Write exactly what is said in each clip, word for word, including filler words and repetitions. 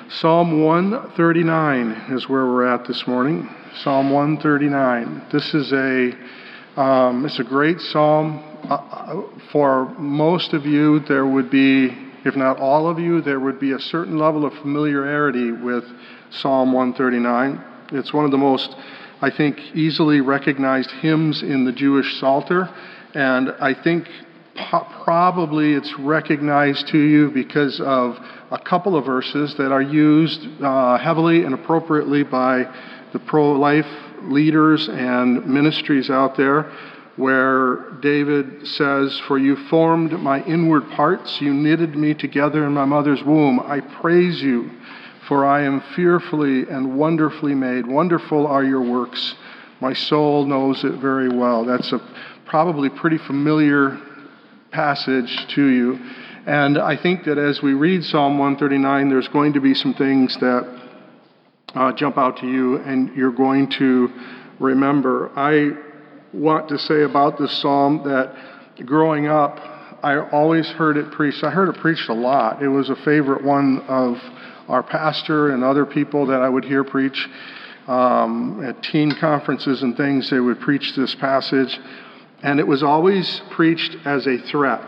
Psalm one thirty-nine is where we're at this morning. Psalm one thirty-nine. This is a um, it's a great psalm. Uh, for most of you, there would be, if not all of you, there would be a certain level of familiarity with Psalm one thirty-nine. It's one of the most, I think, easily recognized hymns in the Jewish Psalter, and I think po- probably it's recognized to you because of a couple of verses that are used uh, heavily and appropriately by the pro-life leaders and ministries out there, where David says, "For you formed my inward parts, you knitted me together in my mother's womb. I praise you, for I am fearfully and wonderfully made. Wonderful are your works. My soul knows it very well." That's a probably pretty familiar passage to you. And I think that as we read Psalm one thirty-nine, there's going to be some things that uh, jump out to you and you're going to remember. I want to say about this psalm that growing up, I always heard it preached. I heard it preached a lot. It was a favorite one of our pastor and other people that I would hear preach. Um, at teen conferences and things, they would preach this passage. And it was always preached as a threat.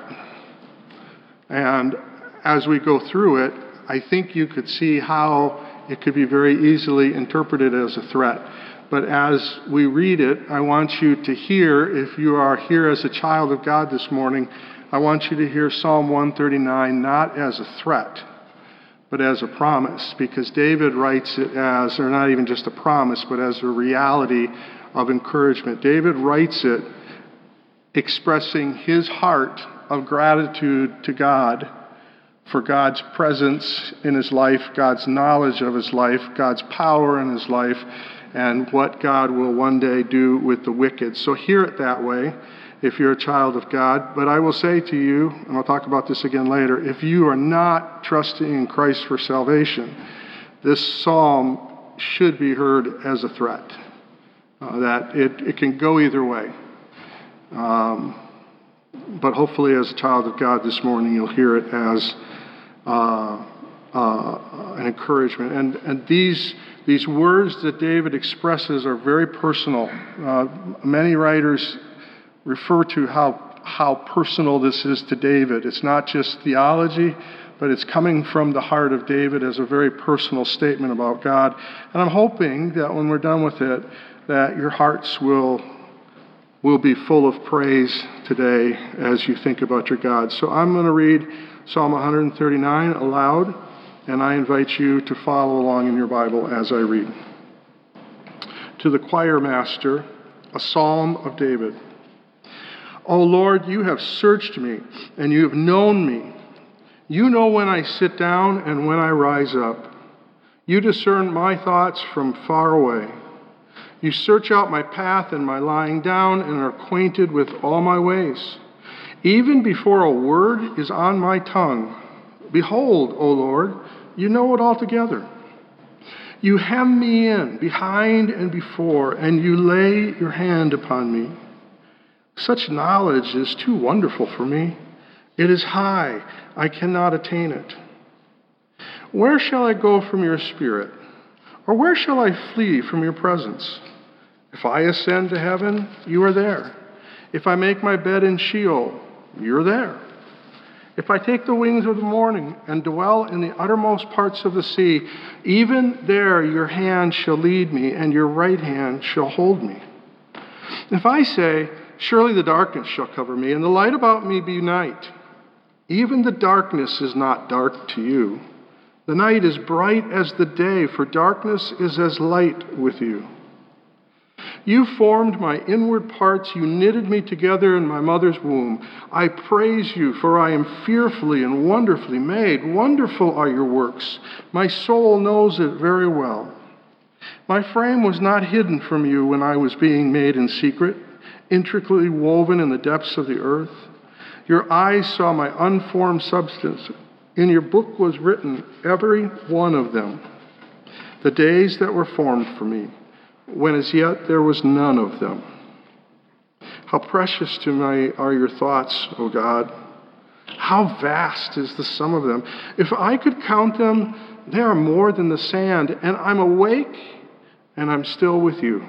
And as we go through it, I think you could see how it could be very easily interpreted as a threat. But as we read it, I want you to hear, if you are here as a child of God this morning, I want you to hear Psalm one thirty-nine not as a threat, but as a promise, because David writes it as, or not even just a promise, but as a reality of encouragement. David writes it expressing his heart of gratitude to God for God's presence in his life, God's knowledge of his life, God's power in his life, and what God will one day do with the wicked. So hear it that way if you're a child of God. But I will say to you, and I'll talk about this again later, if you are not trusting in Christ for salvation, this psalm should be heard as a threat, uh, that it, it can go either way. Um, but hopefully as a child of God this morning, you'll hear it as uh, uh, an encouragement. And, and these these words that David expresses are very personal. Uh, many writers refer to how, how personal this is to David. It's not just theology, but it's coming from the heart of David as a very personal statement about God. And I'm hoping that when we're done with it, that your hearts will will be full of praise today as you think about your God. So I'm going to read Psalm one thirty-nine aloud, and I invite you to follow along in your Bible as I read. To the choir master, a psalm of David. O Lord, you have searched me, and you have known me. You know when I sit down and when I rise up. You discern my thoughts from far away. You search out my path and my lying down and are acquainted with all my ways. Even before a word is on my tongue, behold, O Lord, you know it altogether. You hem me in behind and before, and you lay your hand upon me. Such knowledge is too wonderful for me. It is high, I cannot attain it. Where shall I go from your spirit? Or where shall I flee from your presence? If I ascend to heaven, you are there. If I make my bed in Sheol, you're there. If I take the wings of the morning and dwell in the uttermost parts of the sea, even there your hand shall lead me, and your right hand shall hold me. If I say, surely the darkness shall cover me, and the light about me be night, even the darkness is not dark to you. The night is bright as the day, for darkness is as light with you. You formed my inward parts. You knitted me together in my mother's womb. I praise you, for I am fearfully and wonderfully made. Wonderful are your works. My soul knows it very well. My frame was not hidden from you when I was being made in secret, intricately woven in the depths of the earth. Your eyes saw my unformed substance. In your book was written, every one of them, the days that were formed for me, when as yet there was none of them. How precious to me are your thoughts, O God. How vast is the sum of them? If I could count them, they are more than the sand, and I'm awake, and I'm still with you.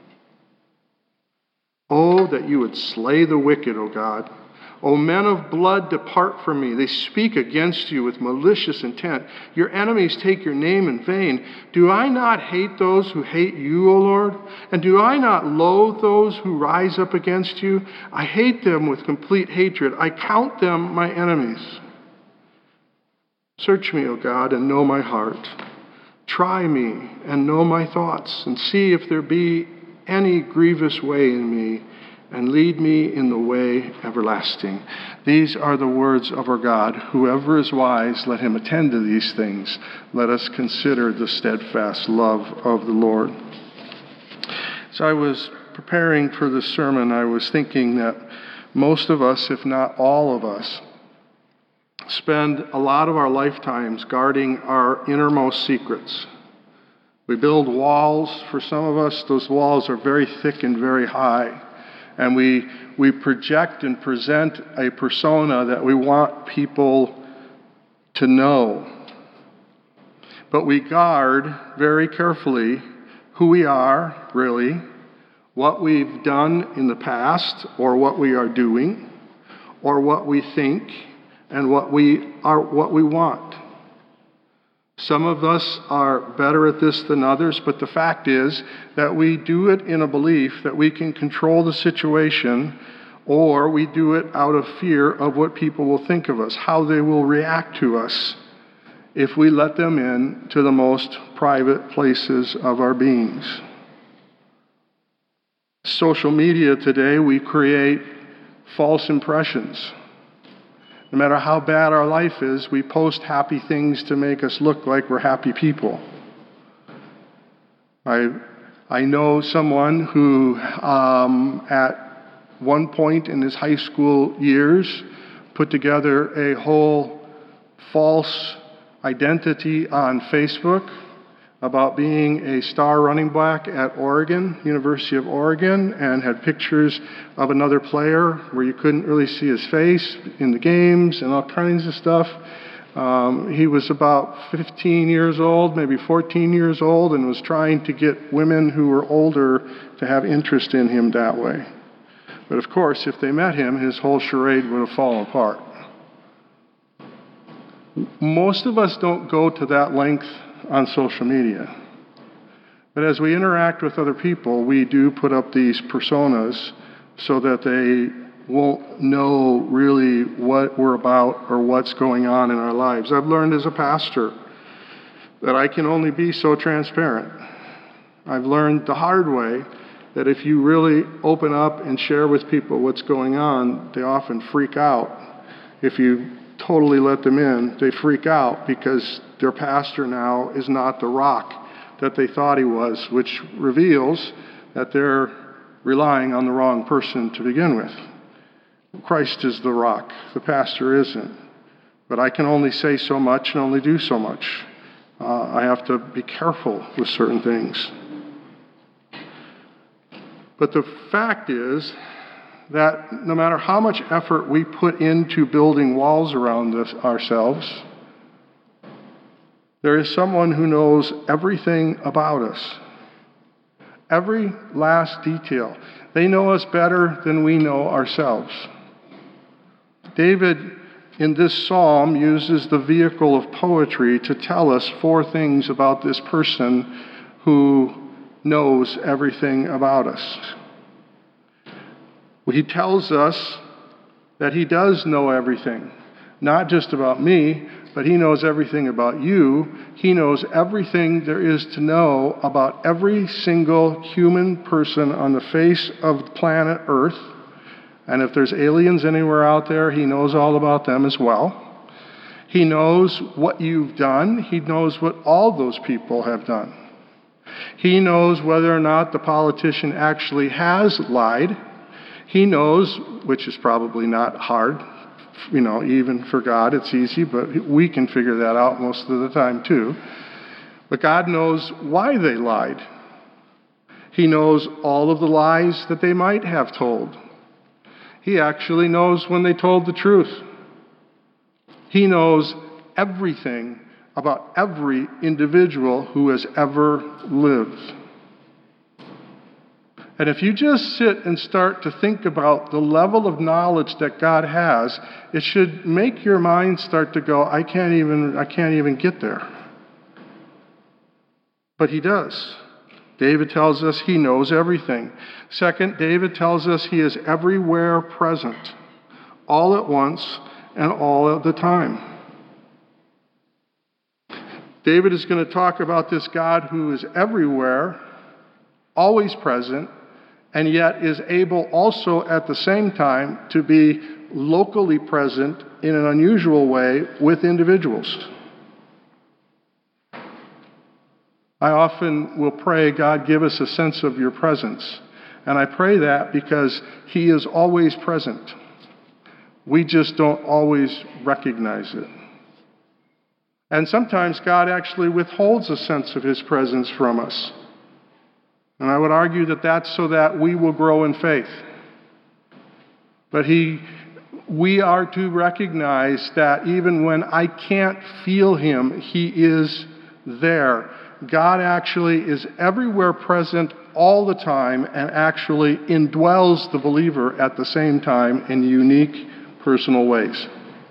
Oh, that you would slay the wicked, O God. O men of blood, depart from me. They speak against you with malicious intent. Your enemies take your name in vain. Do I not hate those who hate you, O Lord? And do I not loathe those who rise up against you? I hate them with complete hatred. I count them my enemies. Search me, O God, and know my heart. Try me and know my thoughts, and see if there be any grievous way in me, and lead me in the way everlasting. These are the words of our God. Whoever is wise, let him attend to these things. Let us consider the steadfast love of the Lord. So I was preparing for this sermon, I was thinking that most of us, if not all of us, spend a lot of our lifetimes guarding our innermost secrets. We build walls. For some of us, those walls are very thick and very high. And we we project and present a persona that we want people to know. But we guard very carefully who we are, really, what we've done in the past, or what we are doing, or what we think, and what we are what we want. Some of us are better at this than others, but the fact is that we do it in a belief that we can control the situation, or we do it out of fear of what people will think of us, how they will react to us if we let them in to the most private places of our beings. Social media today, we create false impressions. No matter how bad our life is, we post happy things to make us look like we're happy people. I I know someone who, um, at one point in his high school years, put together a whole false identity on Facebook about being a star running back at Oregon, University of Oregon, and had pictures of another player where you couldn't really see his face in the games and all kinds of stuff. Um, he was about fifteen years old, maybe fourteen years old, and was trying to get women who were older to have interest in him that way. But of course, if they met him, his whole charade would have fallen apart. Most of us don't go to that length on social media. But as we interact with other people, we do put up these personas so that they won't know really what we're about or what's going on in our lives. I've learned as a pastor that I can only be so transparent. I've learned the hard way that if you really open up and share with people what's going on, they often freak out. If you totally let them in, they freak out because their pastor now is not the rock that they thought he was, which reveals that they're relying on the wrong person to begin with. Christ is the rock. The pastor isn't. But I can only say so much and only do so much. Uh, I have to be careful with certain things. But the fact is that no matter how much effort we put into building walls around us, ourselves, there is someone who knows everything about us. Every last detail. They know us better than we know ourselves. David, in this psalm, uses the vehicle of poetry to tell us four things about this person who knows everything about us. He tells us that he does know everything, not just about me, but he knows everything about you. He knows everything there is to know about every single human person on the face of planet Earth. And if there's aliens anywhere out there, he knows all about them as well. He knows what you've done. He knows what all those people have done. He knows whether or not the politician actually has lied. He knows, which is probably not hard, you know, even for God, it's easy, but we can figure that out most of the time too. But God knows why they lied. He knows all of the lies that they might have told. He actually knows when they told the truth. He knows everything about every individual who has ever lived. And if you just sit and start to think about the level of knowledge that God has, it should make your mind start to go, I can't even, I can't even get there. But he does. David tells us he knows everything. Second, David tells us he is everywhere present, all at once and all at the time. David is going to talk about this God who is everywhere, always present, and yet is able also at the same time to be locally present in an unusual way with individuals. I often will pray, God, give us a sense of your presence. And I pray that because he is always present. We just don't always recognize it. And sometimes God actually withholds a sense of his presence from us. And I would argue that that's so that we will grow in faith. But he, we are to recognize that even when I can't feel him, he is there. God actually is everywhere present all the time and actually indwells the believer at the same time in unique personal ways.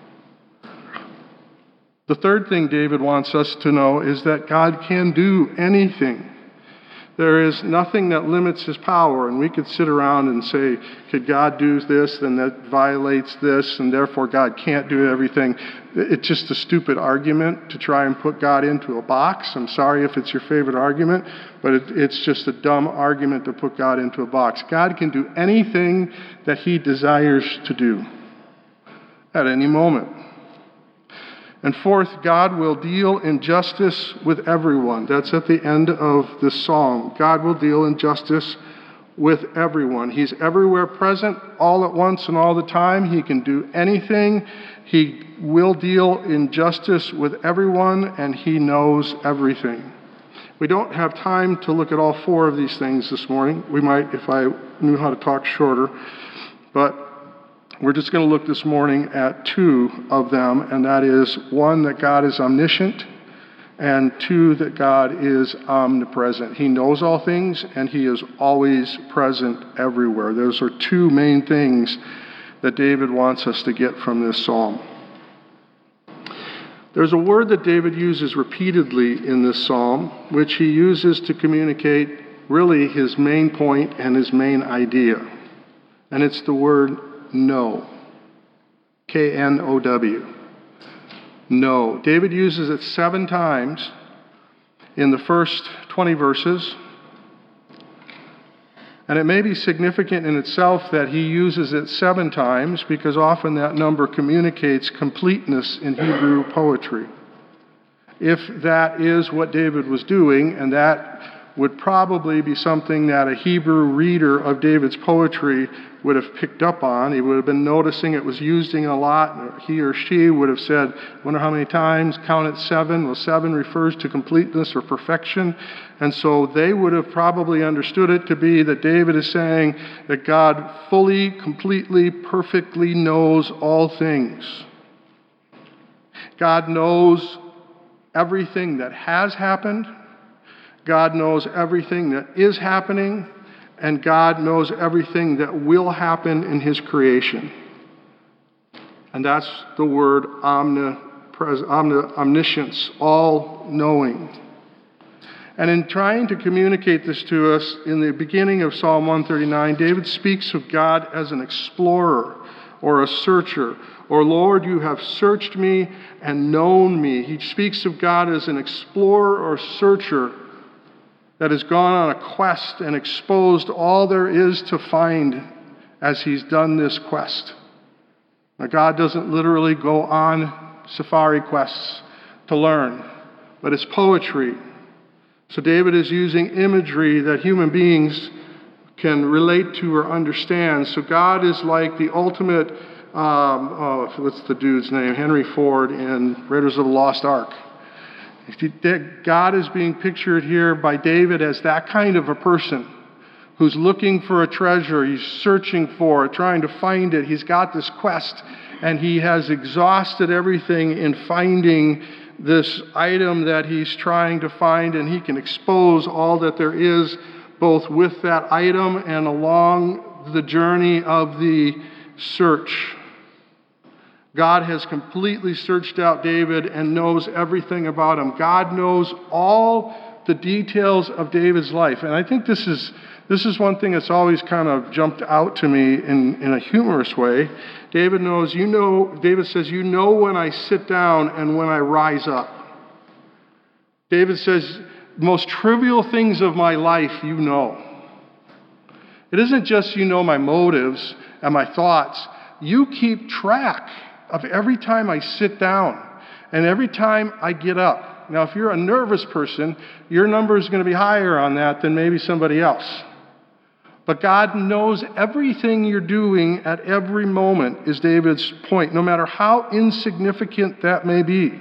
The third thing David wants us to know is that God can do anything. There is nothing that limits his power, and we could sit around and say, could God do this, then that violates this, and therefore God can't do everything. It's just a stupid argument to try and put God into a box. I'm sorry if it's your favorite argument, but it, it's just a dumb argument to put God into a box. God can do anything that he desires to do at any moment. And fourth, God will deal in justice with everyone. That's at the end of this psalm. God will deal in justice with everyone. He's everywhere present, all at once and all the time. He can do anything. He will deal in justice with everyone, and he knows everything. We don't have time to look at all four of these things this morning. We might if I knew how to talk shorter. But we're just going to look this morning at two of them, and that is, one, that God is omniscient, and two, that God is omnipresent. He knows all things, and he is always present everywhere. Those are two main things that David wants us to get from this psalm. There's a word that David uses repeatedly in this psalm, which he uses to communicate really his main point and his main idea. And it's the word know. K N O W. Know. David uses it seven times in the first twenty verses. And it may be significant in itself that he uses it seven times because often that number communicates completeness in Hebrew poetry. If that is what David was doing, and that would probably be something that a Hebrew reader of David's poetry would have picked up on. He would have been noticing it was using a lot. He or she would have said, wonder how many times, count it seven. Well, seven refers to completeness or perfection. And so they would have probably understood it to be that David is saying that God fully, completely, perfectly knows all things. God knows everything that has happened. God knows everything that is happening, and God knows everything that will happen in his creation. And that's the word omnipres- omni- omniscience, all-knowing. And in trying to communicate this to us, in the beginning of Psalm one thirty-nine, David speaks of God as an explorer or a searcher. Or, Lord, you have searched me and known me. He speaks of God as an explorer or searcher that has gone on a quest and exposed all there is to find as he's done this quest. Now, God doesn't literally go on safari quests to learn, but it's poetry. So David is using imagery that human beings can relate to or understand. So God is like the ultimate, um, oh, what's the dude's name? Henry Ford in Raiders of the Lost Ark. God is being pictured here by David as that kind of a person who's looking for a treasure. He's searching for it, trying to find it. He's got this quest, and he has exhausted everything in finding this item that he's trying to find, and he can expose all that there is, both with that item and along the journey of the search. God has completely searched out David and knows everything about him. God knows all the details of David's life. And I think this is this is one thing that's always kind of jumped out to me in, in a humorous way. David knows, you know, David says, you know when I sit down and when I rise up. David says, most trivial things of my life you know. It isn't just you know my motives and my thoughts. You keep track of every time I sit down and every time I get up. Now, if you're a nervous person, your number is going to be higher on that than maybe somebody else. But God knows everything you're doing at every moment, is David's point, no matter how insignificant that may be.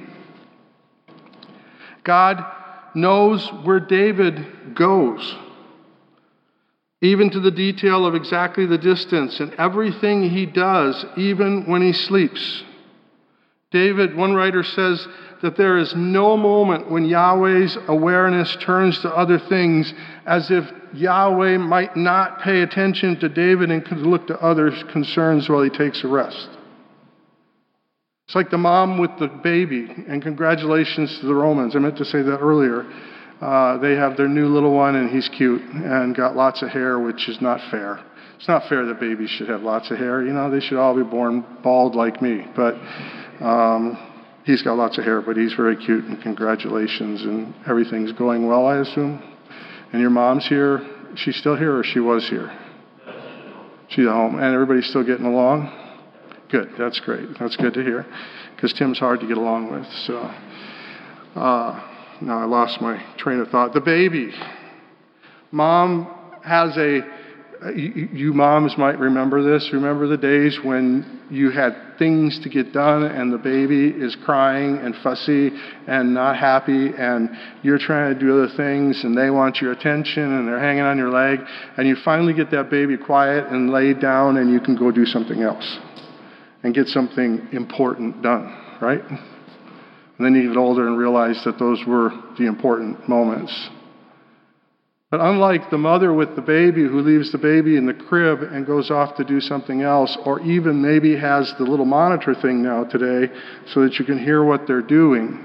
God knows where David goes, even to the detail of exactly the distance and everything he does, even when he sleeps. David, one writer says that there is no moment when Yahweh's awareness turns to other things, as if Yahweh might not pay attention to David and could look to other concerns while he takes a rest. It's like the mom with the baby, and congratulations to the Romans. I meant to say that earlier. Uh, they have their new little one, and he's cute and got lots of hair, which is not fair. It's not fair that babies should have lots of hair. You know, they should all be born bald like me. But um, he's got lots of hair, but he's very cute, and congratulations, and everything's going well, I assume. And your mom's here. She's still here, or she was here? She's at home, and everybody's still getting along? Good, that's great. That's good to hear, because Tim's hard to get along with. So, uh, now I lost my train of thought. The baby. Mom has a, you, you moms might remember this. Remember the days when you had things to get done and the baby is crying and fussy and not happy, and you're trying to do other things and they want your attention and they're hanging on your leg, and you finally get that baby quiet and laid down and you can go do something else and get something important done, right? And then you get older and realize that those were the important moments. But unlike the mother with the baby who leaves the baby in the crib and goes off to do something else, or even maybe has the little monitor thing now today so that you can hear what they're doing,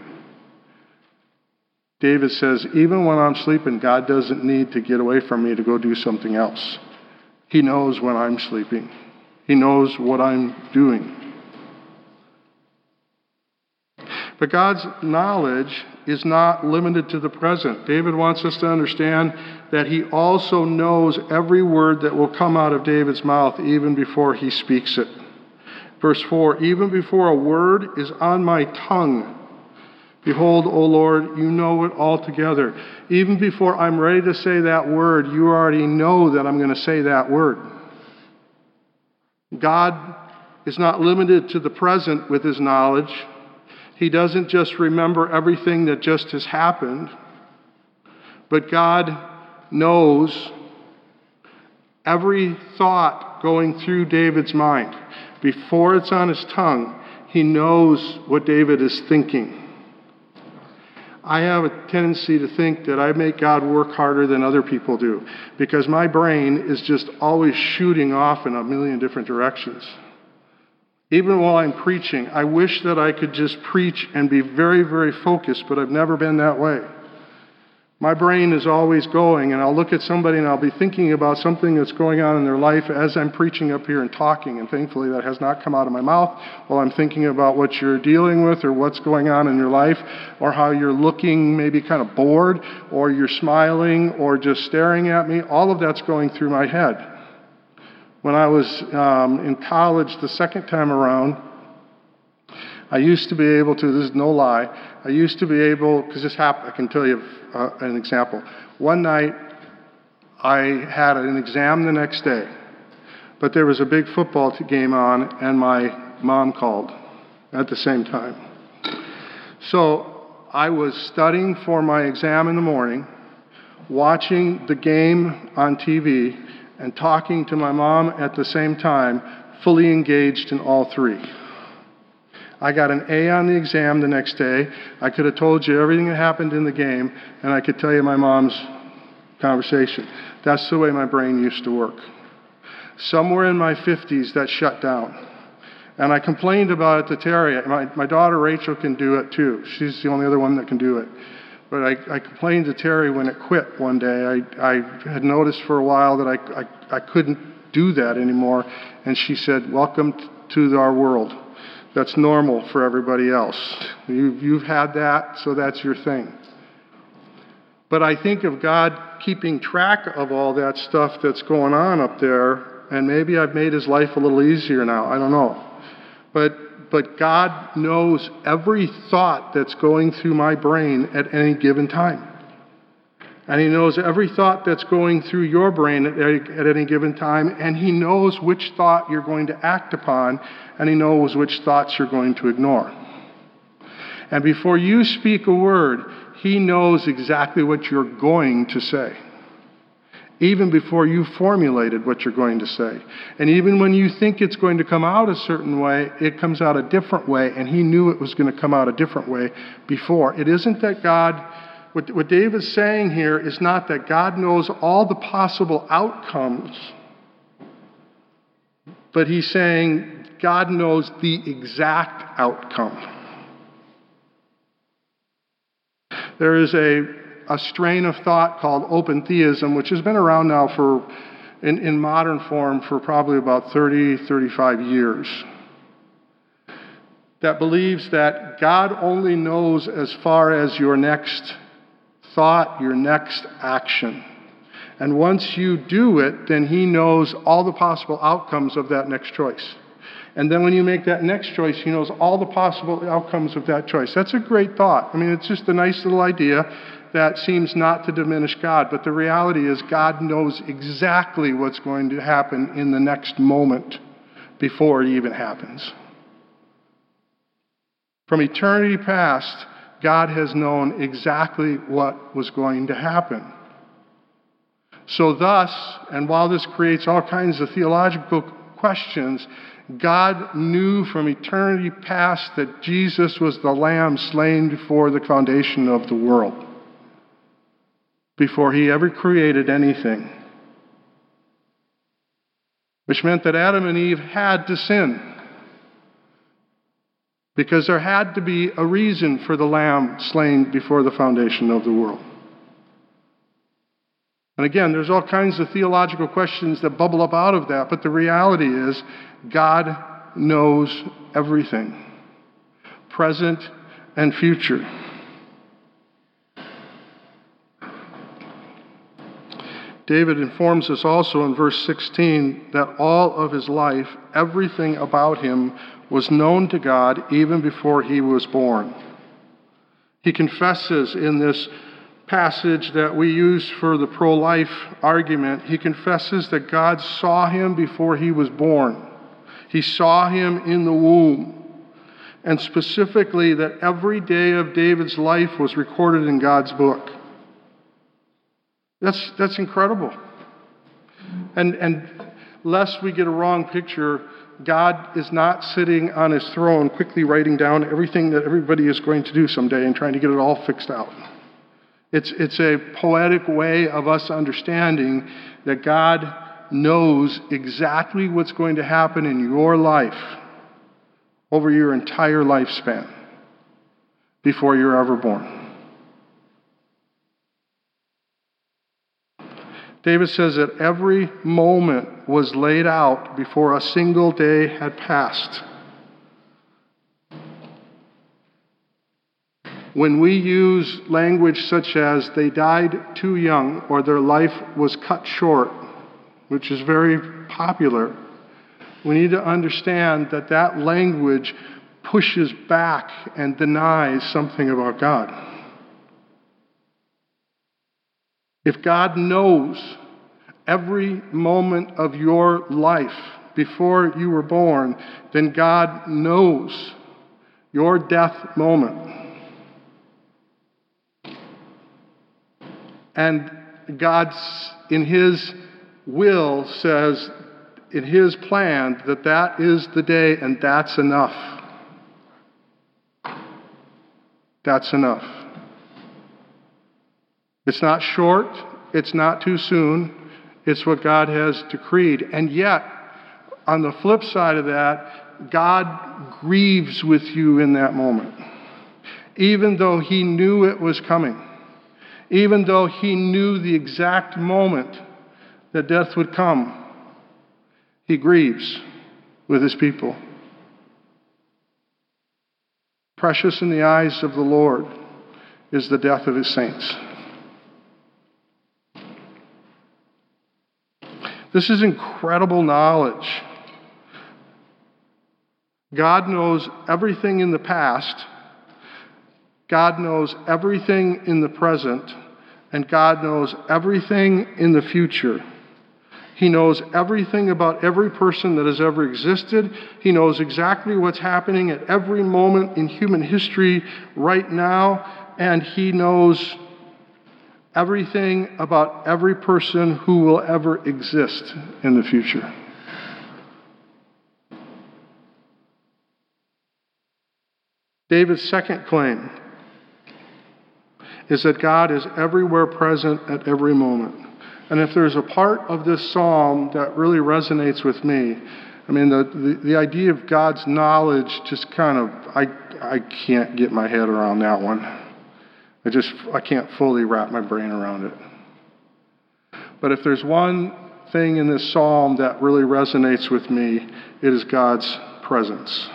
David says, even when I'm sleeping, God doesn't need to get away from me to go do something else. He knows when I'm sleeping. He knows what I'm doing. But God's knowledge is not limited to the present. David wants us to understand that he also knows every word that will come out of David's mouth even before he speaks it. Verse four, even before a word is on my tongue, behold, O Lord, you know it altogether. Even before I'm ready to say that word, you already know that I'm going to say that word. God is not limited to the present with his knowledge. He doesn't just remember everything that just has happened, but God knows every thought going through David's mind. Before it's on his tongue, he knows what David is thinking. I have a tendency to think that I make God work harder than other people do, because my brain is just always shooting off in a million different directions. Even while I'm preaching, I wish that I could just preach and be very, very focused, but I've never been that way. My brain is always going, and I'll look at somebody and I'll be thinking about something that's going on in their life as I'm preaching up here and talking, and thankfully that has not come out of my mouth while I'm thinking about what you're dealing with or what's going on in your life, or how you're looking maybe kind of bored, or you're smiling, or just staring at me. All of that's going through my head. When I was um, in college the second time around, I used to be able to, this is no lie, I used to be able, because this happened, I can tell you uh, an example. One night, I had an exam the next day, but there was a big football game on, and my mom called at the same time. So I was studying for my exam in the morning, watching the game on T V, and talking to my mom at the same time, fully engaged in all three. I got an A on the exam the next day. I could have told you everything that happened in the game, and I could tell you my mom's conversation. That's the way my brain used to work. Somewhere in my fifties, that shut down. And I complained about it to Terry. My, my daughter Rachel can do it too. She's the only other one that can do it. But I, I complained to Terry when it quit one day. I, I had noticed for a while that I, I, I couldn't do that anymore. And she said, "Welcome t- to our world. That's normal for everybody else. You've, you've had that, so that's your thing." But I think of God keeping track of all that stuff that's going on up there, and maybe I've made his life a little easier now. I don't know. But, but God knows every thought that's going through my brain at any given time. And he knows every thought that's going through your brain at any, at any given time, and he knows which thought you're going to act upon, and he knows which thoughts you're going to ignore. And before you speak a word, he knows exactly what you're going to say, even before you formulated what you're going to say. And even when you think it's going to come out a certain way, it comes out a different way, and he knew it was going to come out a different way before. It isn't that God, what, what David's saying here is not that God knows all the possible outcomes, but he's saying God knows the exact outcome. There is a, a strain of thought called open theism, which has been around now for, in, in modern form for probably about thirty, thirty-five years, that believes that God only knows as far as your next thought, your next action. And once you do it, then he knows all the possible outcomes of that next choice. And then when you make that next choice, he knows all the possible outcomes of that choice. That's a great thought. I mean, it's just a nice little idea that seems not to diminish God. But the reality is God knows exactly what's going to happen in the next moment before it even happens. From eternity past, God has known exactly what was going to happen. So thus, and while this creates all kinds of theological questions, God knew from eternity past that Jesus was the Lamb slain before the foundation of the world, before he ever created anything. Which meant that Adam and Eve had to sin, because there had to be a reason for the Lamb slain before the foundation of the world. And again, there's all kinds of theological questions that bubble up out of that, but the reality is God knows everything, present and future. David informs us also in verse sixteen that all of his life, everything about him, was known to God even before he was born. He confesses in this passage that we use for the pro-life argument, he confesses that God saw him before he was born. He saw him in the womb. And specifically that every day of David's life was recorded in God's book. That's, that's incredible. And, and lest we get a wrong picture, God is not sitting on his throne quickly writing down everything that everybody is going to do someday and trying to get it all fixed out. It's, it's a poetic way of us understanding that God knows exactly what's going to happen in your life over your entire lifespan before you're ever born. David says that every moment was laid out before a single day had passed. When we use language such as they died too young or their life was cut short, which is very popular, we need to understand that that language pushes back and denies something about God. If God knows every moment of your life before you were born, then God knows your death moment. And God's, in his will, says, in his plan, that that is the day and that's enough. That's enough. It's not short. It's not too soon. It's what God has decreed. And yet, on the flip side of that, God grieves with you in that moment. Even though he knew it was coming. Even though he knew the exact moment that death would come, he grieves with his people. Precious in the eyes of the Lord is the death of his saints. This is incredible knowledge. God knows everything in the past. God knows everything in the present. And God knows everything in the future. He knows everything about every person that has ever existed. He knows exactly what's happening at every moment in human history right now. And he knows everything about every person who will ever exist in the future. David's second claim is that God is everywhere present at every moment. And if there's a part of this psalm that really resonates with me, I mean, the, the, the idea of God's knowledge just kind of, I, I can't get my head around that one. I just, I can't fully wrap my brain around it. But if there's one thing in this psalm that really resonates with me, it is God's presence.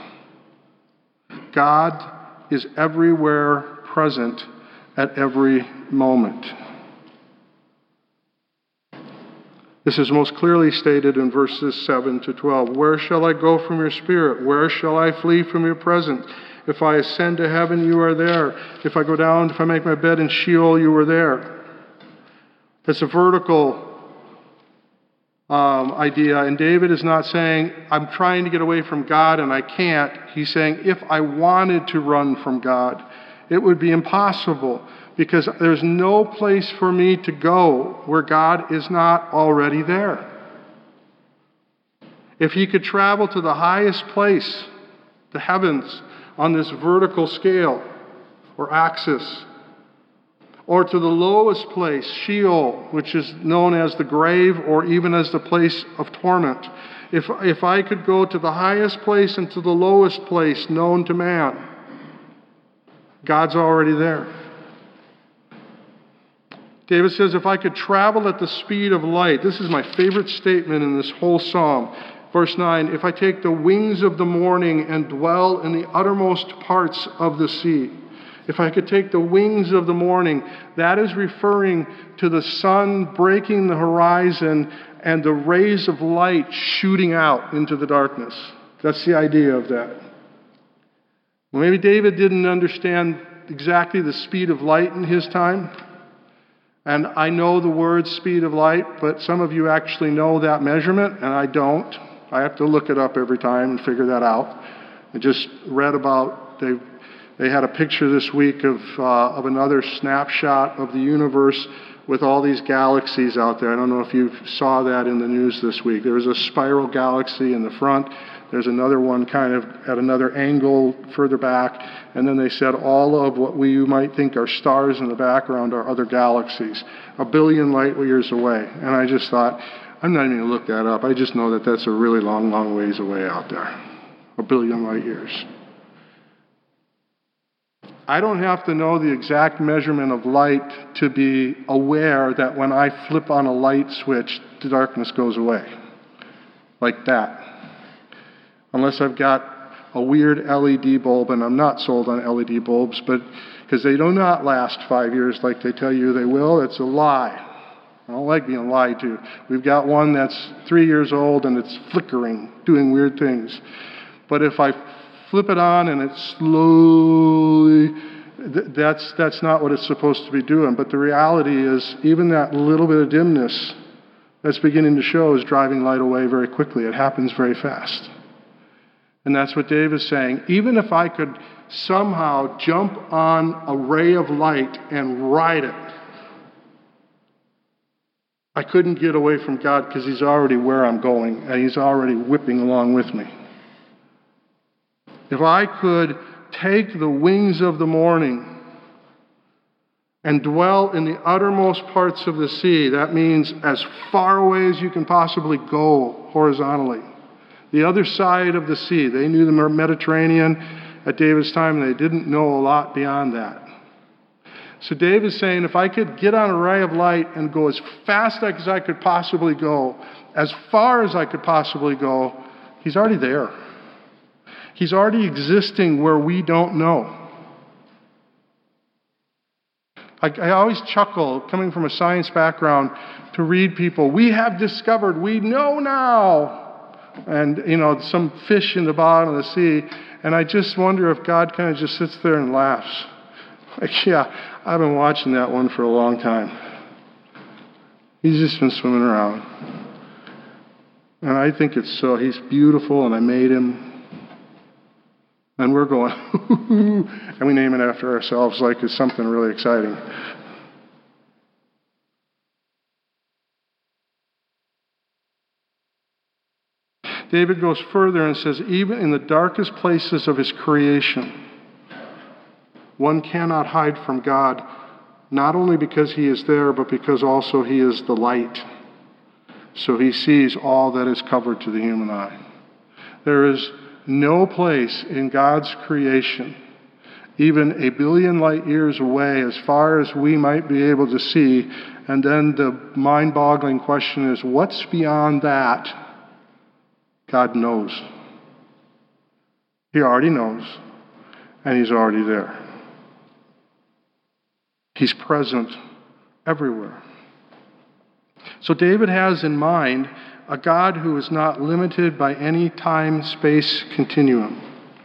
God is everywhere present at every moment. This is most clearly stated in verses seven to twelve. Where shall I go from your spirit? Where shall I flee from your presence? If I ascend to heaven, you are there. If I go down, if I make my bed in Sheol, you are there. It's a vertical um, idea. And David is not saying, I'm trying to get away from God and I can't. He's saying, if I wanted to run from God, it would be impossible. Because there's no place for me to go where God is not already there. If he could travel to the highest place, the heavens, on this vertical scale or axis, or to the lowest place, Sheol, which is known as the grave or even as the place of torment, if, if I could go to the highest place and to the lowest place known to man, God's already there. David says, if I could travel at the speed of light, this is my favorite statement in this whole psalm. Verse nine, if I take the wings of the morning and dwell in the uttermost parts of the sea. If I could take the wings of the morning, that is referring to the sun breaking the horizon and the rays of light shooting out into the darkness. That's the idea of that. Well, maybe David didn't understand exactly the speed of light in his time. And I know the word speed of light, but some of you actually know that measurement, and I don't. I have to look it up every time and figure that out. I just read about, they they had a picture this week of uh, of another snapshot of the universe with all these galaxies out there. I don't know if you saw that in the news this week. There was a spiral galaxy in the front. There's another one kind of at another angle further back. And then they said all of what we might think are stars in the background are other galaxies, a billion light years away. And I just thought, I'm not even going to look that up. I just know that that's a really long, long ways away out there, a billion light years. I don't have to know the exact measurement of light to be aware that when I flip on a light switch, the darkness goes away. Like that. Unless I've got a weird L E D bulb, and I'm not sold on L E D bulbs, but because they do not last five years like they tell you they will, it's a lie. I don't like being lied to. We've got one that's three years old and it's flickering, doing weird things. But if I flip it on and it slowly, th- that's that's not what it's supposed to be doing. But the reality is, even that little bit of dimness that's beginning to show is driving light away very quickly. It happens very fast. And that's what Dave is saying. Even if I could somehow jump on a ray of light and ride it, I couldn't get away from God because he's already where I'm going, and he's already whipping along with me. If I could take the wings of the morning and dwell in the uttermost parts of the sea, that means as far away as you can possibly go horizontally. The other side of the sea. They knew the Mediterranean at David's time, and they didn't know a lot beyond that. So David's saying, if I could get on a ray of light and go as fast as I could possibly go, as far as I could possibly go, he's already there. He's already existing where we don't know. I, I always chuckle, coming from a science background, to read people, we have discovered, we know now. And, you know, some fish in the bottom of the sea. And I just wonder if God kind of just sits there and laughs. Like, yeah, I've been watching that one for a long time. He's just been swimming around. And I think it's so, he's beautiful, and I made him. And we're going, and we name it after ourselves like it's something really exciting. David goes further and says, even in the darkest places of his creation, one cannot hide from God, not only because he is there, but because also he is the light. So he sees all that is covered to the human eye. There is no place in God's creation, even a billion light years away, as far as we might be able to see. And then the mind-boggling question is, what's beyond that? God knows. He already knows, and he's already there. He's present everywhere. So David has in mind a God who is not limited by any time-space continuum.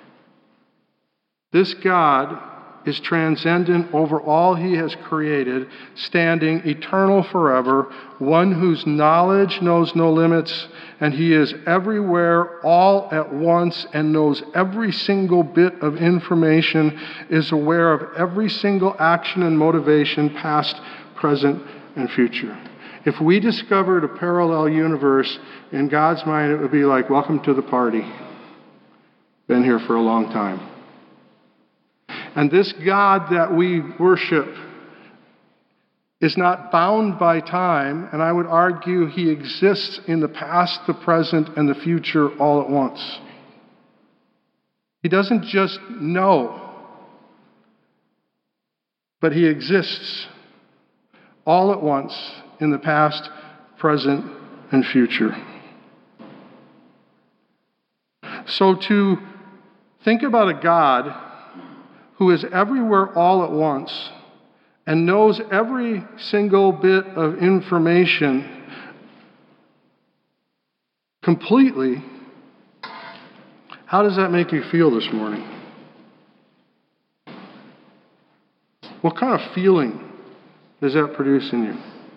This God is transcendent over all he has created, standing eternal forever, one whose knowledge knows no limits, and he is everywhere all at once and knows every single bit of information, is aware of every single action and motivation, past, present, and future. If we discovered a parallel universe, in God's mind it would be like, welcome to the party. Been here for a long time. And this God that we worship is not bound by time, and I would argue he exists in the past, the present, and the future all at once. He doesn't just know, but he exists all at once in the past, present, and future. So to think about a God who is everywhere all at once and knows every single bit of information completely, how does that make you feel this morning? What kind of feeling does that produce in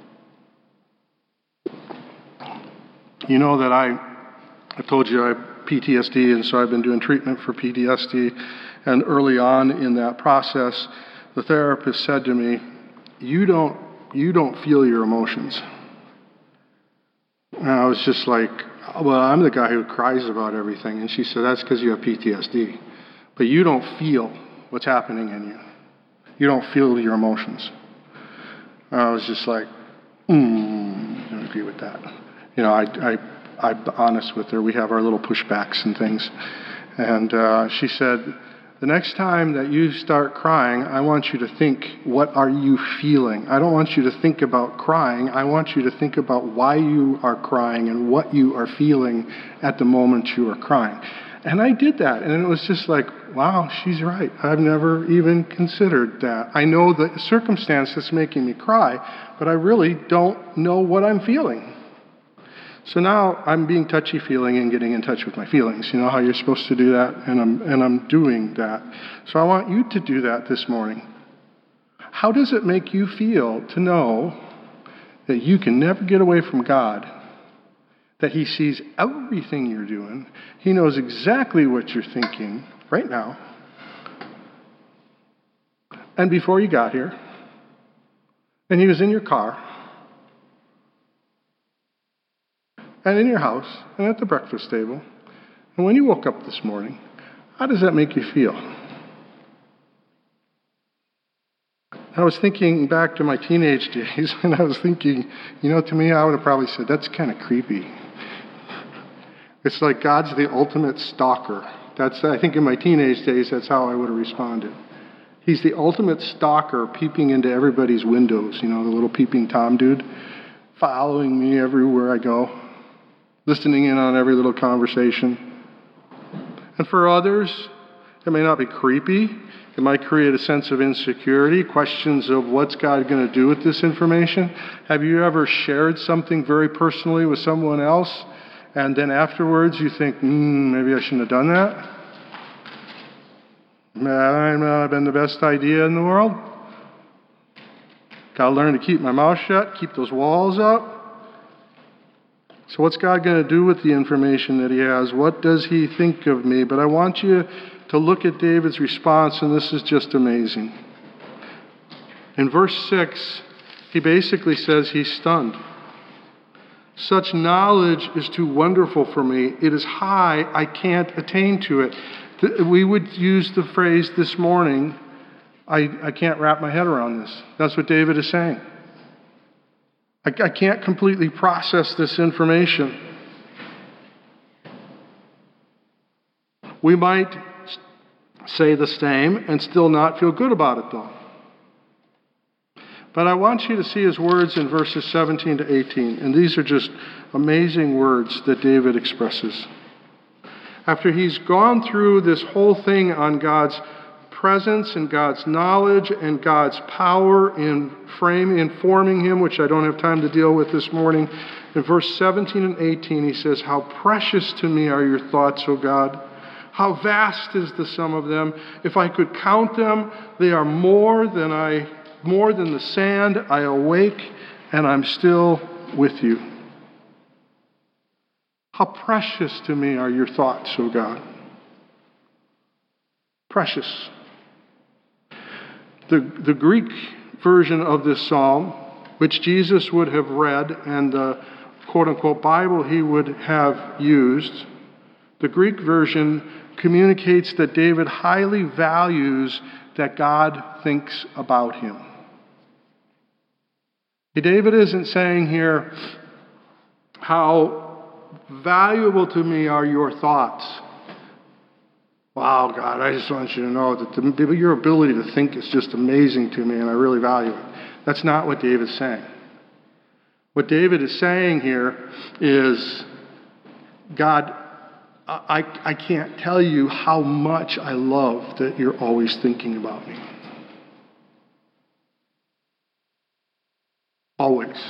you? You know that I, I told you I have P T S D, and so I've been doing treatment for P T S D. And early on in that process, the therapist said to me, you don't, you don't feel your emotions. And I was just like, well, I'm the guy who cries about everything. And she said, that's because you have P T S D. But you don't feel what's happening in you. You don't feel your emotions. And I was just like, mm, I don't agree with that. You know, I, I, I'm honest with her. We have our little pushbacks and things. And uh, she said, the next time that you start crying, I want you to think, what are you feeling? I don't want you to think about crying. I want you to think about why you are crying and what you are feeling at the moment you are crying. And I did that, and it was just like, wow, she's right. I've never even considered that. I know the circumstance that's making me cry, but I really don't know what I'm feeling. So now I'm being touchy-feeling and getting in touch with my feelings. You know how you're supposed to do that? And I'm, and I'm doing that. So I want you to do that this morning. How does it make you feel to know that you can never get away from God? That he sees everything you're doing. He knows exactly what you're thinking right now. And before you got here, and he was in your car, and in your house and at the breakfast table and when you woke up this morning, how does that make you feel? I was thinking back to my teenage days, and I was thinking, you know, to me, I would have probably said, that's kind of creepy. It's like God's the ultimate stalker. That's, I think in my teenage days, that's how I would have responded. He's the ultimate stalker, peeping into everybody's windows, you know, the little peeping Tom dude, following me everywhere I go, listening in on every little conversation. And for others, it may not be creepy. It might create a sense of insecurity, questions of what's God going to do with this information. Have you ever shared something very personally with someone else, and then afterwards you think, hmm, maybe I shouldn't have done that? That might not have been the best idea in the world. Got to learn to keep my mouth shut, keep those walls up. So what's God going to do with the information that he has? What does he think of me? But I want you to look at David's response, and this is just amazing. In verse six, he basically says he's stunned. Such knowledge is too wonderful for me. It is high, I can't attain to it. We would use the phrase this morning, I, I can't wrap my head around this. That's what David is saying. I, I can't completely process this information. We might say the same and still not feel good about it, though. But I want you to see his words in verses seventeen to eighteen, and these are just amazing words that David expresses. After he's gone through this whole thing on God's presence and God's knowledge and God's power in framing and forming him, which I don't have time to deal with this morning, in verse seventeen and eighteen he says, "How precious to me are your thoughts, O God! How vast is the sum of them! If I could count them, they are more than I, more than the sand. I awake, and I'm still with you. How precious to me are your thoughts, O God!" Precious. The, the Greek version of this psalm, which Jesus would have read and the quote-unquote Bible he would have used, the Greek version communicates that David highly values that God thinks about him. David isn't saying here, how valuable to me are your thoughts. Wow, God, I just want you to know that the, your ability to think is just amazing to me, and I really value it. That's not what David's saying. What David is saying here is, God, I, I can't tell you how much I love that you're always thinking about me. Always.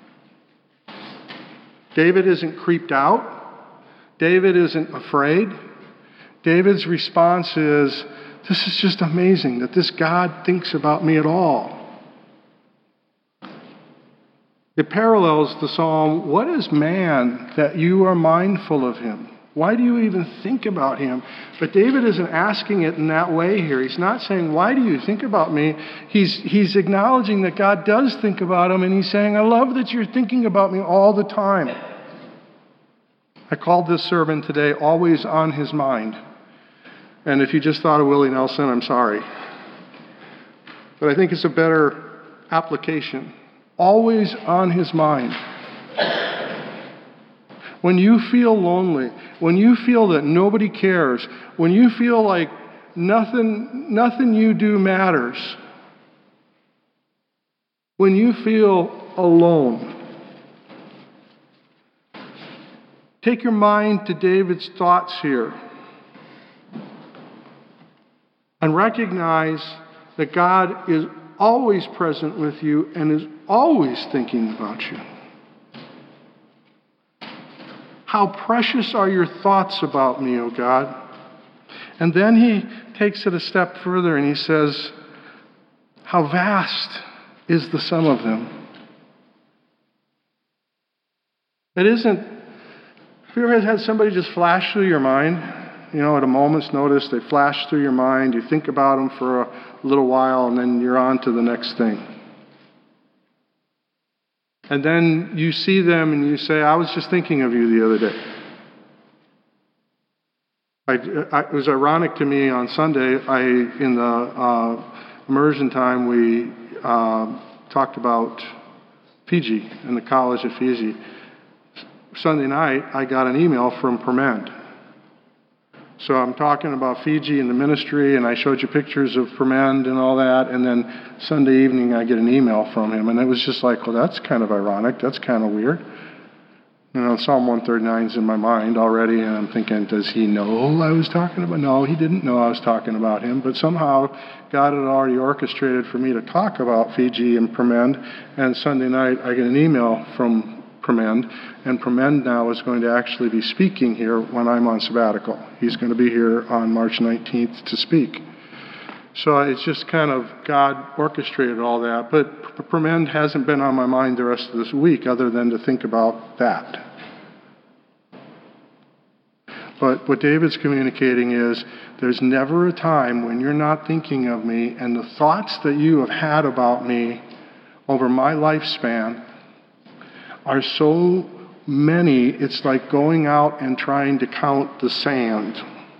David isn't creeped out. David isn't afraid. David's response is, this is just amazing that this God thinks about me at all. It parallels the psalm, what is man that you are mindful of him? Why do you even think about him? But David isn't asking it in that way here. He's not saying, why do you think about me? He's, he's acknowledging that God does think about him, and he's saying, I love that you're thinking about me all the time. I called this sermon today, Always on His Mind. And if you just thought of Willie Nelson, I'm sorry. But I think it's a better application. Always on His mind. When you feel lonely, when you feel that nobody cares, when you feel like nothing, nothing you do matters, when you feel alone, take your mind to David's thoughts here and recognize that God is always present with you and is always thinking about you. How precious are your thoughts about me, O God? And then he takes it a step further and he says, how vast is the sum of them? It isn't, have you ever had somebody just flash through your mind? You know, at a moment's notice, they flash through your mind, you think about them for a little while, and then you're on to the next thing. And then you see them and you say, I was just thinking of you the other day. I, I, it was ironic to me on Sunday, I in the uh, immersion time, we uh, talked about Fiji and the college at Fiji. Sunday night, I got an email from Permend. So I'm talking about Fiji and the ministry, and I showed you pictures of Permend and all that, and then Sunday evening I get an email from him, and it was just like, well, that's kind of ironic. That's kind of weird. You know, Psalm one thirty-nine is in my mind already, and I'm thinking, does he know I was talking about? No, he didn't know I was talking about him, but somehow God had already orchestrated for me to talk about Fiji and Permend, and Sunday night I get an email from Permend, and Permend now is going to actually be speaking here when I'm on sabbatical. He's going to be here on March nineteenth to speak. So it's just kind of God orchestrated all that. But Permend hasn't been on my mind the rest of this week other than to think about that. But what David's communicating is there's never a time when you're not thinking of me, and the thoughts that you have had about me over my lifespan are so many, it's like going out and trying to count the sand.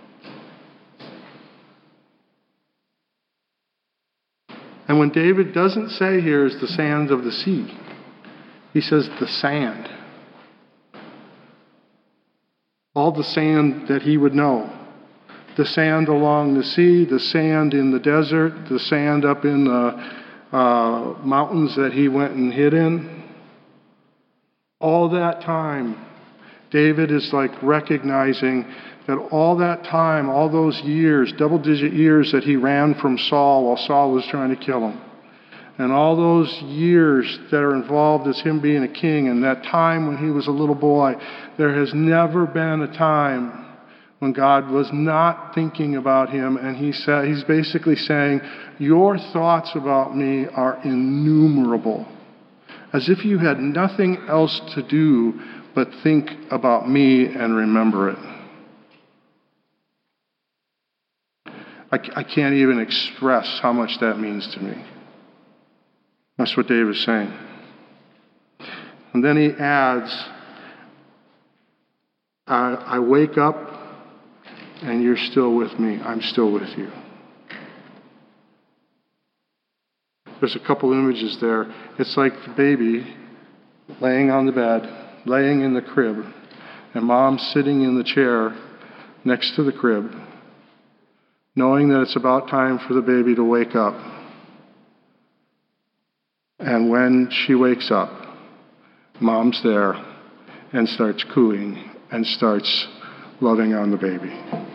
And when David doesn't say here is the sand of the sea, he says the sand. All the sand that he would know. The sand along the sea, the sand in the desert, the sand up in the uh, mountains that he went and hid in. All that time, David is like recognizing that all that time, all those years, double-digit years that he ran from Saul while Saul was trying to kill him, and all those years that are involved as him being a king, and that time when he was a little boy, there has never been a time when God was not thinking about him, and he said, he's basically saying, your thoughts about me are innumerable, as if you had nothing else to do but think about me and remember it. I, I can't even express how much that means to me. That's what David's saying. And then he adds, I, I wake up and you're still with me. I'm still with you. There's a couple images there. It's like the baby laying on the bed, laying in the crib, and mom sitting in the chair next to the crib, knowing that it's about time for the baby to wake up. And when she wakes up, mom's there and starts cooing and starts loving on the baby.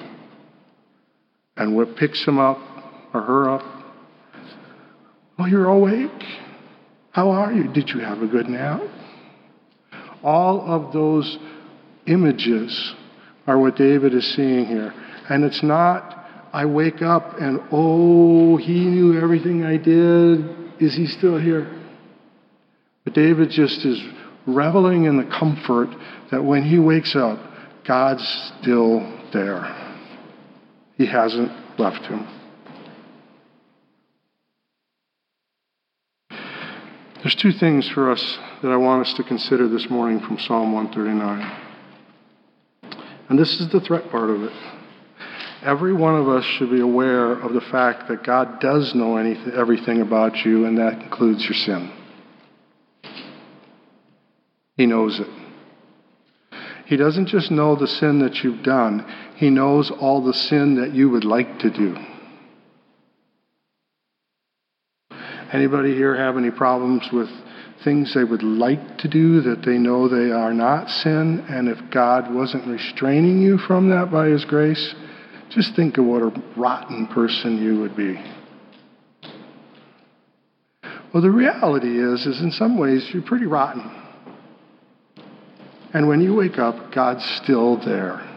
And what picks him up or her up? Oh, you're awake. How are you? Did you have a good nap? All of those images are what David is seeing here. And it's not, I wake up and, oh, he knew everything I did. Is he still here? But David just is reveling in the comfort that when he wakes up, God's still there. He hasn't left him. There's two things for us that I want us to consider this morning from Psalm one thirty-nine. And this is the threat part of it. Every one of us should be aware of the fact that God does know anything, everything about you, and that includes your sin. He knows it. He doesn't just know the sin that you've done. He knows all the sin that you would like to do. Anybody here have any problems with things they would like to do that they know they are not sin? And if God wasn't restraining you from that by His grace, just think of what a rotten person you would be. Well, the reality is, is in some ways you're pretty rotten. And when you wake up, God's still there.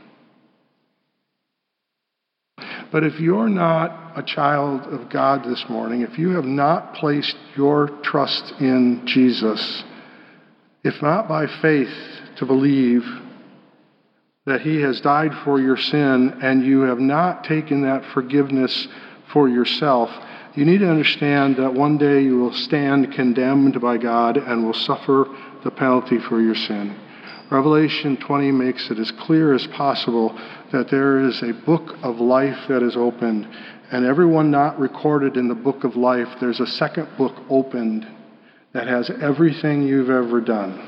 But if you're not a child of God this morning, if you have not placed your trust in Jesus, if not by faith to believe that He has died for your sin, and you have not taken that forgiveness for yourself, you need to understand that one day you will stand condemned by God and will suffer the penalty for your sin. Revelation twenty makes it as clear as possible that there is a book of life that is opened, and everyone not recorded in the book of life, there's a second book opened that has everything you've ever done.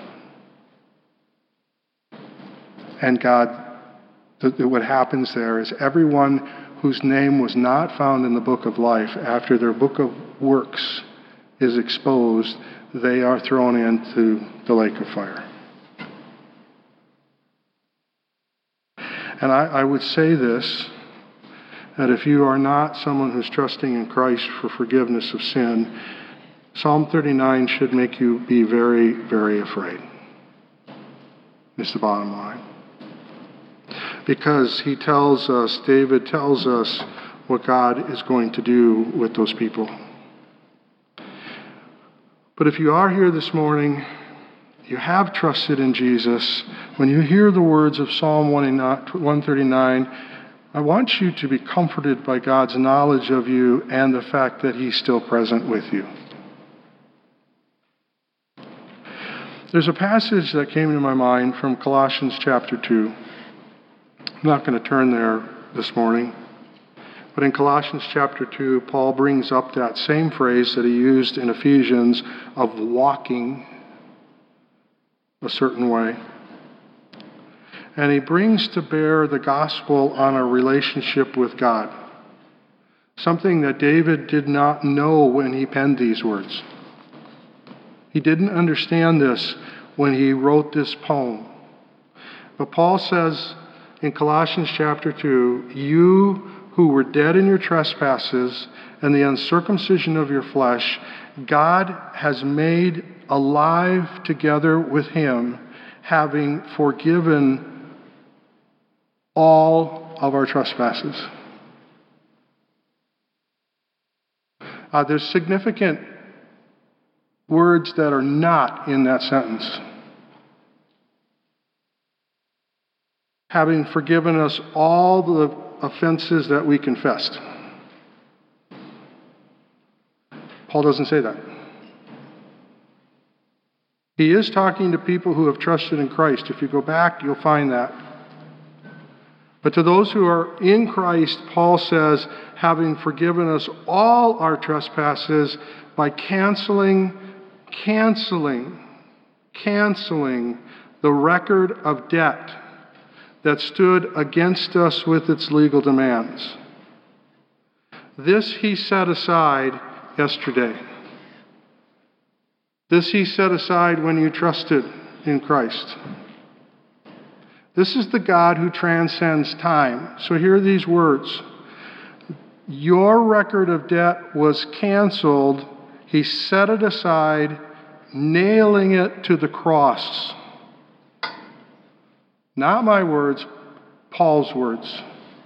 And God, th- what happens there is everyone whose name was not found in the book of life, after their book of works is exposed, they are thrown into the lake of fire. And I, I would say this, that if you are not someone who's trusting in Christ for forgiveness of sin, Psalm thirty-nine should make you be very, very afraid. It's the bottom line. Because he tells us, David tells us what God is going to do with those people. But if you are here this morning, you have trusted in Jesus, when you hear the words of Psalm one thirty-nine, I want you to be comforted by God's knowledge of you and the fact that he's still present with you. There's a passage that came to my mind from Colossians chapter two. I'm not going to turn there this morning. But in Colossians chapter two, Paul brings up that same phrase that he used in Ephesians of walking a certain way. And he brings to bear the gospel on a relationship with God. Something that David did not know when he penned these words. He didn't understand this when he wrote this poem. But Paul says in Colossians chapter two, you who were dead in your trespasses and the uncircumcision of your flesh, God has made alive together with him, having forgiven all of our trespasses. Uh, there's significant words that are not in that sentence. Having forgiven us all the offenses that we confessed. Paul doesn't say that. He is talking to people who have trusted in Christ. If you go back, you'll find that. But to those who are in Christ, Paul says, having forgiven us all our trespasses by canceling, canceling, canceling the record of debt that stood against us with its legal demands. This he set aside yesterday. This he set aside when you trusted in Christ. This is the God who transcends time. So hear these words. Your record of debt was canceled. He set it aside, nailing it to the cross. Not my words, Paul's words.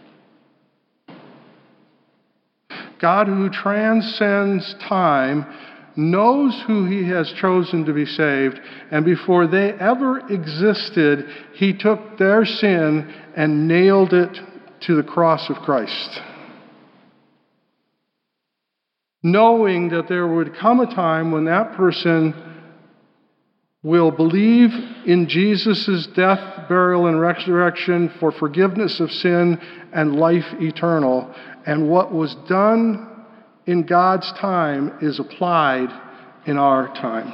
God who transcends time knows who he has chosen to be saved, and before they ever existed, he took their sin and nailed it to the cross of Christ. Knowing that there would come a time when that person will believe in Jesus' death, burial, and resurrection for forgiveness of sin and life eternal. And what was done in God's time is applied in our time.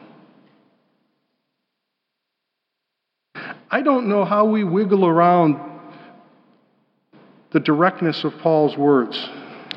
I don't know how we wiggle around the directness of Paul's words.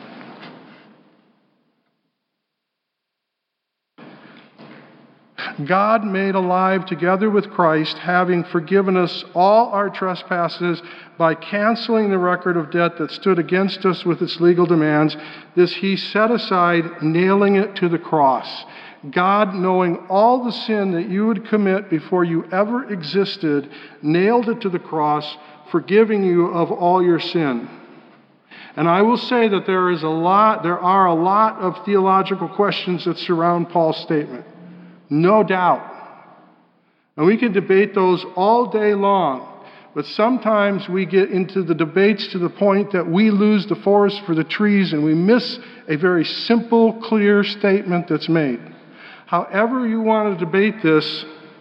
God made alive together with Christ, having forgiven us all our trespasses by canceling the record of debt that stood against us with its legal demands. This he set aside, nailing it to the cross. God, knowing all the sin that you would commit before you ever existed, nailed it to the cross, forgiving you of all your sin. And I will say that there is a lot, there are a lot of theological questions that surround Paul's statement. No doubt. And we can debate those all day long. But sometimes we get into the debates to the point that we lose the forest for the trees and we miss a very simple, clear statement that's made. However you want to debate this,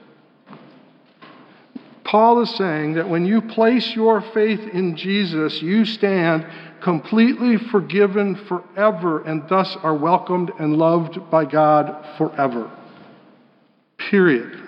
Paul is saying that when you place your faith in Jesus, you stand completely forgiven forever and thus are welcomed and loved by God forever. Period.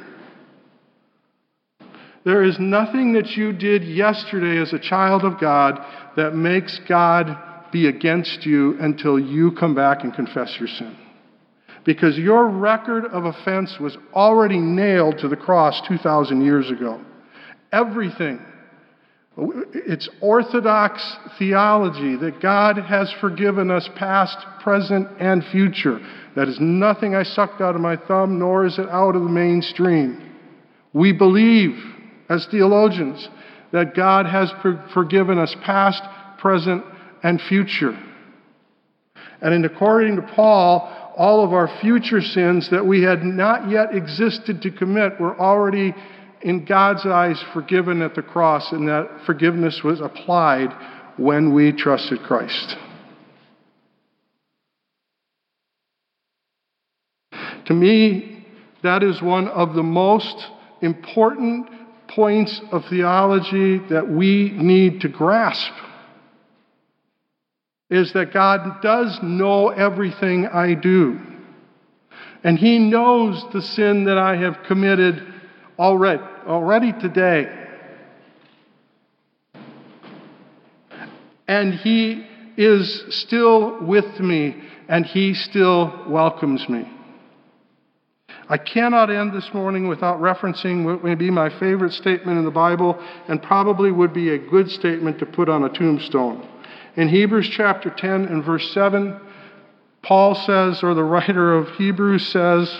There is nothing that you did yesterday as a child of God that makes God be against you until you come back and confess your sin. Because your record of offense was already nailed to the cross two thousand years ago. Everything. It's orthodox theology that God has forgiven us past, present, and future. That is nothing I sucked out of my thumb, nor is it out of the mainstream. We believe, as theologians, that God has forgiven us past, present, and future. And in according to Paul, all of our future sins that we had not yet existed to commit were already, in God's eyes, forgiven at the cross, and that forgiveness was applied when we trusted Christ. To me, that is one of the most important points of theology that we need to grasp, is that God does know everything I do. And He knows the sin that I have committed already, already today. And He is still with me, and He still welcomes me. I cannot end this morning without referencing what may be my favorite statement in the Bible, and probably would be a good statement to put on a tombstone. In Hebrews chapter ten and verse seven, Paul says, or the writer of Hebrews says,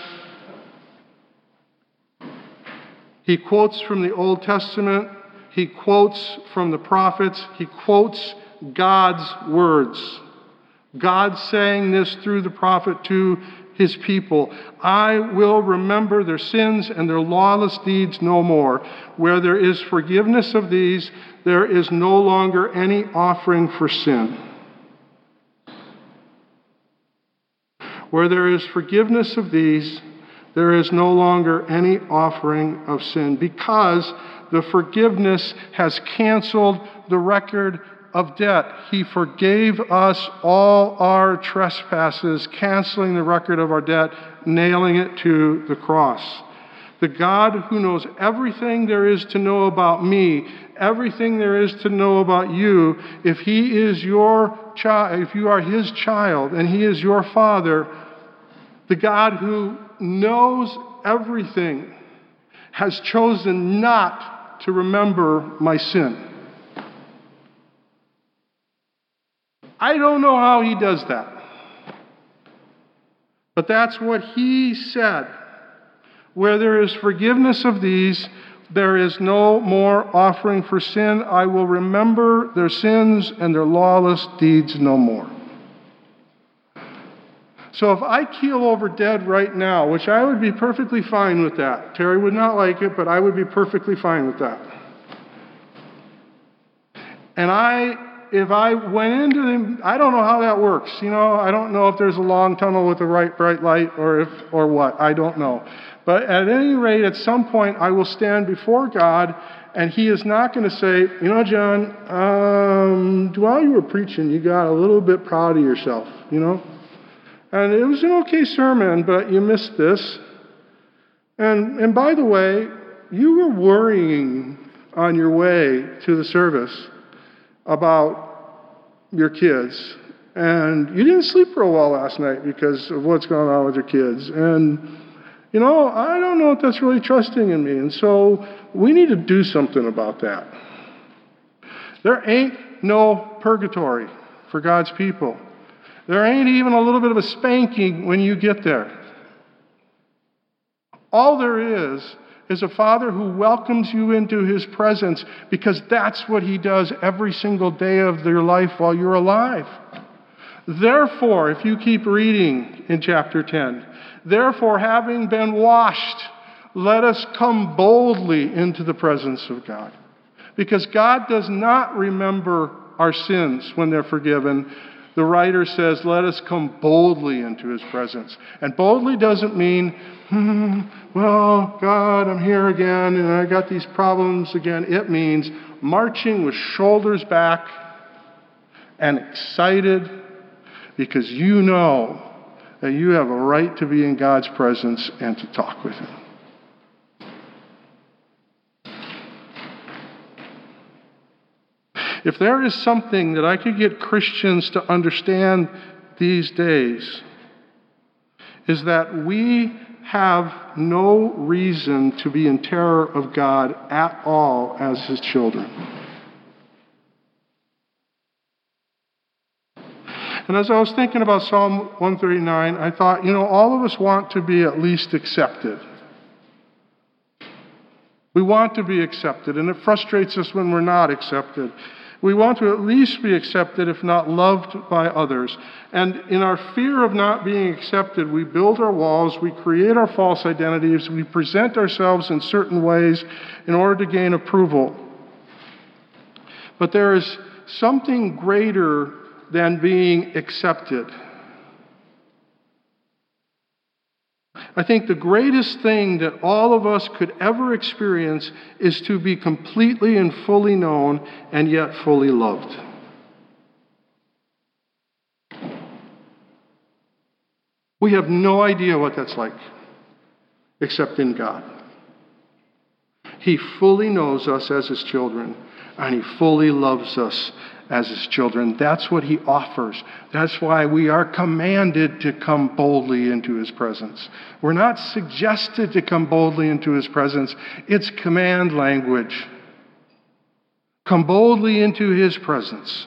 he quotes from the Old Testament, he quotes from the prophets, he quotes God's words. God saying this through the prophet to His people. I will remember their sins and their lawless deeds no more. Where there is forgiveness of these, there is no longer any offering for sin. Where there is forgiveness of these, there is no longer any offering of sin, because the forgiveness has canceled the record of debt. He forgave us all our trespasses, canceling the record of our debt, nailing it to the cross. The God who knows everything there is to know about me, everything there is to know about you, if He is your child, if you are His child and He is your Father, the God who knows everything has chosen not to remember my sin. I don't know how He does that. But that's what He said. Where there is forgiveness of these, there is no more offering for sin. I will remember their sins and their lawless deeds no more. So if I keel over dead right now, which I would be perfectly fine with that. Terry would not like it, but I would be perfectly fine with that. And I, if I went into the, I don't know how that works. You know, I don't know if there's a long tunnel with a right bright light or if, or what. I don't know. But at any rate, at some point, I will stand before God, and He is not going to say, you know, John, um, while you were preaching, you got a little bit proud of yourself, you know? And it was an okay sermon, but you missed this. And and by the way, you were worrying on your way to the service about your kids. And you didn't sleep real well last night because of what's going on with your kids. And, you know, I don't know if that's really trusting in me. And so we need to do something about that. There ain't no purgatory for God's people. There ain't even a little bit of a spanking when you get there. All there is is a Father who welcomes you into His presence, because that's what He does every single day of your life while you're alive. Therefore, if you keep reading in chapter ten, therefore, having been washed, let us come boldly into the presence of God. Because God does not remember our sins when they're forgiven. The writer says, let us come boldly into his presence. And boldly doesn't mean, hmm, well, God, I'm here again and I got these problems again. It means marching with shoulders back and excited because you know that you have a right to be in God's presence and to talk with him. If there is something that I could get Christians to understand these days, is that we have no reason to be in terror of God at all as his children. And as I was thinking about Psalm one thirty-nine, I thought, you know, all of us want to be at least accepted. We want to be accepted, and it frustrates us when we're not accepted. We want to at least be accepted, if not loved by others. And in our fear of not being accepted, we build our walls, we create our false identities, we present ourselves in certain ways in order to gain approval. But there is something greater than being accepted. I think the greatest thing that all of us could ever experience is to be completely and fully known and yet fully loved. We have no idea what that's like, except in God. He fully knows us as his children, and he fully loves us as his children. That's what he offers. That's why we are commanded to come boldly into his presence. We're not suggested to come boldly into his presence. It's command language. Come boldly into his presence.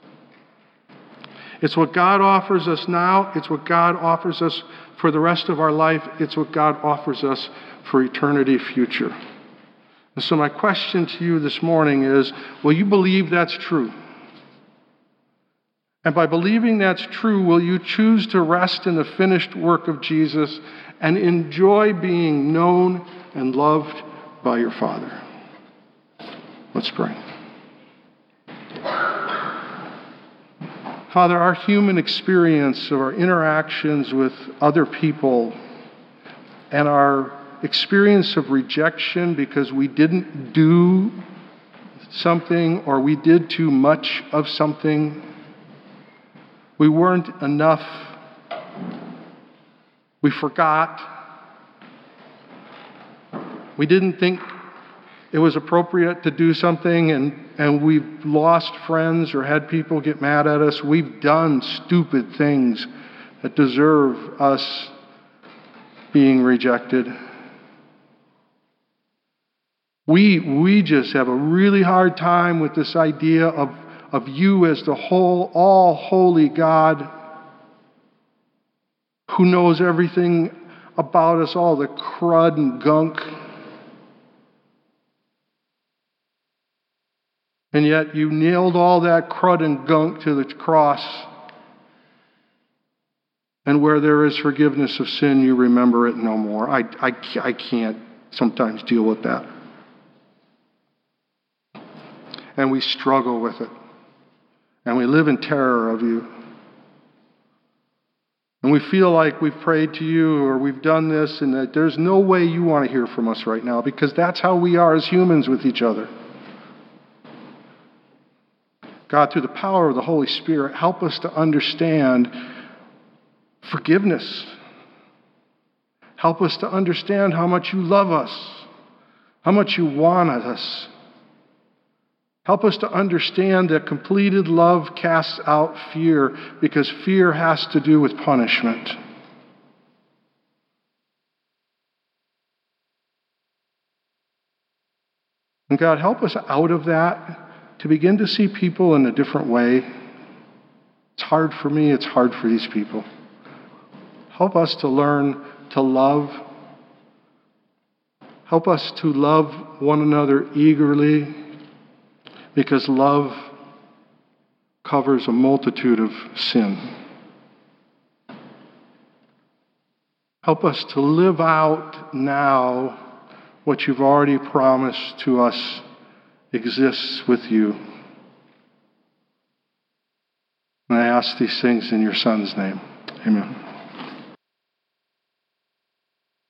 It's what God offers us now. It's what God offers us for the rest of our life. It's what God offers us for eternity future. And so my question to you this morning is, will you believe that's true? And by believing that's true, will you choose to rest in the finished work of Jesus and enjoy being known and loved by your Father? Let's pray. Father, our human experience of our interactions with other people and our experience of rejection because we didn't do something or we did too much of something, we weren't enough, we forgot, we didn't think it was appropriate to do something, and, and we've lost friends or had people get mad at us. We've done stupid things that deserve us being rejected. We, we just have a really hard time with this idea of of you as the whole, all-holy God who knows everything about us, all the crud and gunk. And yet you nailed all that crud and gunk to the cross. And where there is forgiveness of sin, you remember it no more. I, I, I can't sometimes deal with that. And we struggle with it. And we live in terror of you. And we feel like we've prayed to you or we've done this and that there's no way you want to hear from us right now because that's how we are as humans with each other. God, through the power of the Holy Spirit, help us to understand forgiveness. Help us to understand how much you love us, how much you want us. Help us to understand that completed love casts out fear because fear has to do with punishment. And God, help us out of that to begin to see people in a different way. It's hard for me, it's hard for these people. Help us to learn to love. Help us to love one another eagerly, because love covers a multitude of sin. Help us to live out now what you've already promised to us exists with you. And I ask these things in your Son's name. Amen.